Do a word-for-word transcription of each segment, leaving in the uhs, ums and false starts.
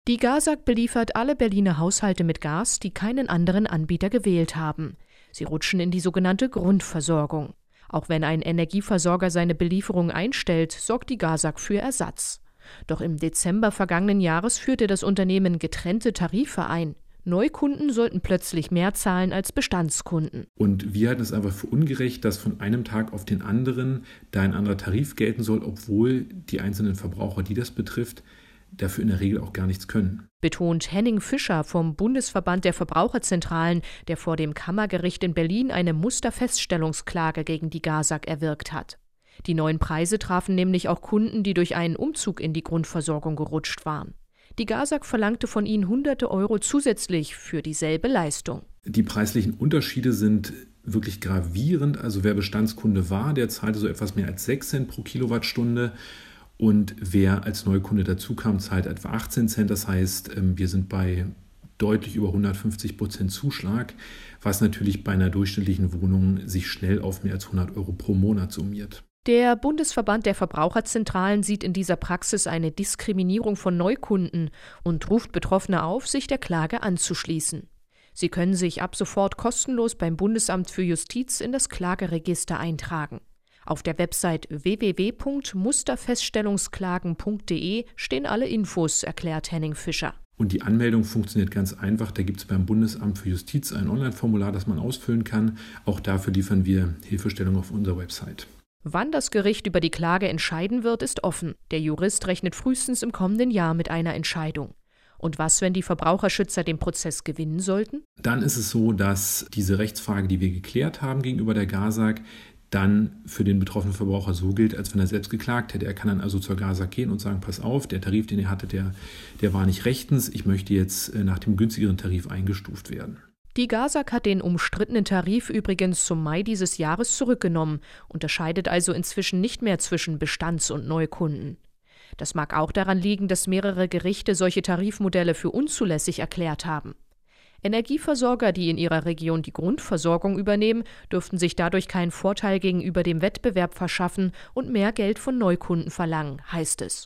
Die GASAG beliefert alle Berliner Haushalte mit Gas, die keinen anderen Anbieter gewählt haben. Sie rutschen in die sogenannte Grundversorgung. Auch wenn ein Energieversorger seine Belieferung einstellt, sorgt die GASAG für Ersatz. Doch im Dezember vergangenen Jahres führte das Unternehmen getrennte Tarife ein. Neukunden sollten plötzlich mehr zahlen als Bestandskunden. Und wir halten es einfach für ungerecht, dass von einem Tag auf den anderen da ein anderer Tarif gelten soll, obwohl die einzelnen Verbraucher, die das betrifft, dafür in der Regel auch gar nichts können. Betont Henning Fischer vom Bundesverband der Verbraucherzentralen, der vor dem Kammergericht in Berlin eine Musterfeststellungsklage gegen die GASAG erwirkt hat. Die neuen Preise trafen nämlich auch Kunden, die durch einen Umzug in die Grundversorgung gerutscht waren. Die GASAG verlangte von ihnen hunderte Euro zusätzlich für dieselbe Leistung. Die preislichen Unterschiede sind wirklich gravierend. Also wer Bestandskunde war, der zahlte so etwas mehr als sechs Cent pro Kilowattstunde. Und wer als Neukunde dazukam, zahlt etwa achtzehn Cent. Das heißt, wir sind bei deutlich über hundertfünfzig Prozent Zuschlag, was natürlich bei einer durchschnittlichen Wohnung sich schnell auf mehr als hundert Euro pro Monat summiert. Der Bundesverband der Verbraucherzentralen sieht in dieser Praxis eine Diskriminierung von Neukunden und ruft Betroffene auf, sich der Klage anzuschließen. Sie können sich ab sofort kostenlos beim Bundesamt für Justiz in das Klageregister eintragen. Auf der Website w w w punkt musterfeststellungsklagen punkt d e stehen alle Infos, erklärt Henning Fischer. Und die Anmeldung funktioniert ganz einfach. Da gibt es beim Bundesamt für Justiz ein Online-Formular, das man ausfüllen kann. Auch dafür liefern wir Hilfestellung auf unserer Website. Wann das Gericht über die Klage entscheiden wird, ist offen. Der Jurist rechnet frühestens im kommenden Jahr mit einer Entscheidung. Und was, wenn die Verbraucherschützer den Prozess gewinnen sollten? Dann ist es so, dass diese Rechtsfrage, die wir geklärt haben gegenüber der GASAG, dann für den betroffenen Verbraucher so gilt, als wenn er selbst geklagt hätte. Er kann dann also zur GASAG gehen und sagen, pass auf, der Tarif, den ihr hattet, der, der war nicht rechtens. Ich möchte jetzt nach dem günstigeren Tarif eingestuft werden. Die GASAG hat den umstrittenen Tarif übrigens zum Mai dieses Jahres zurückgenommen, unterscheidet also inzwischen nicht mehr zwischen Bestands- und Neukunden. Das mag auch daran liegen, dass mehrere Gerichte solche Tarifmodelle für unzulässig erklärt haben. Energieversorger, die in ihrer Region die Grundversorgung übernehmen, dürften sich dadurch keinen Vorteil gegenüber dem Wettbewerb verschaffen und mehr Geld von Neukunden verlangen, heißt es.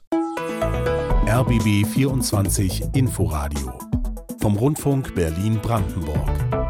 R B B vierundzwanzig Inforadio vom Rundfunk Berlin-Brandenburg.